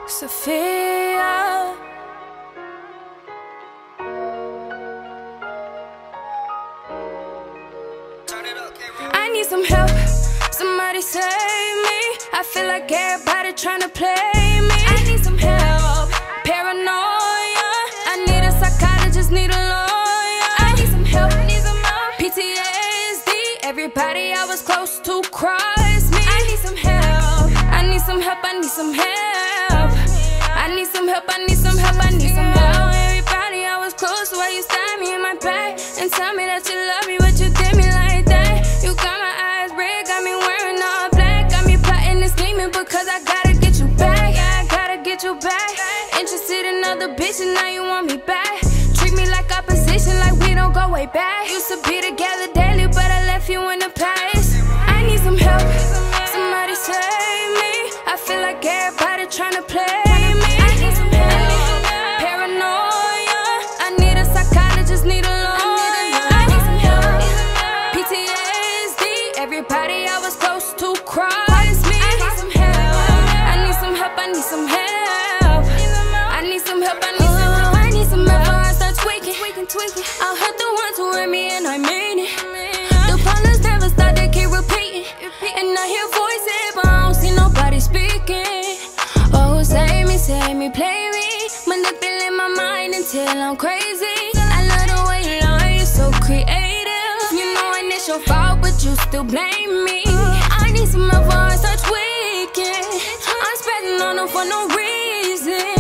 Sophia. I need some help, somebody save me. I feel like everybody trying to play me. I need some help, paranoia. I need a psychologist, need a lawyer. I need some help, PTSD. Everybody I was close to crossed me. I need some help, I need some help, I need some help. I need some help, I need some help, I need some help. Everybody I was close to, why you stab me in my back and tell me that you love me, but you did me like that. You got my eyes red, got me wearing all black, got me plotting and scheming because I gotta get you back. Yeah, I gotta get you back. Interested in other bitches, now you want me back. Treat me like opposition, like we don't go way back. Used to be together daily, but I left you in the past. I need some help, somebody save me. I feel like everybody trying to play me. I need some help, paranoia. I need a psychologist, need a lawyer. I need some help, PTSD. Everybody I was close to crossed me. I need some help, I need some help, I need some help. I need some help, I need some help, I need some help. Before I start tweaking. I'll hurt the ones who hurt me and I mean it. The problems never stop, they keep repeating. And I hear voices, but I don't see nobody speaking. Oh, save me, play me. Manipulate my mind until I'm crazy. I love the way you lie, you're so creative. You know and it's your fault, but you still blame me. I need some help before I start tweaking. I'm spending on them for no reason.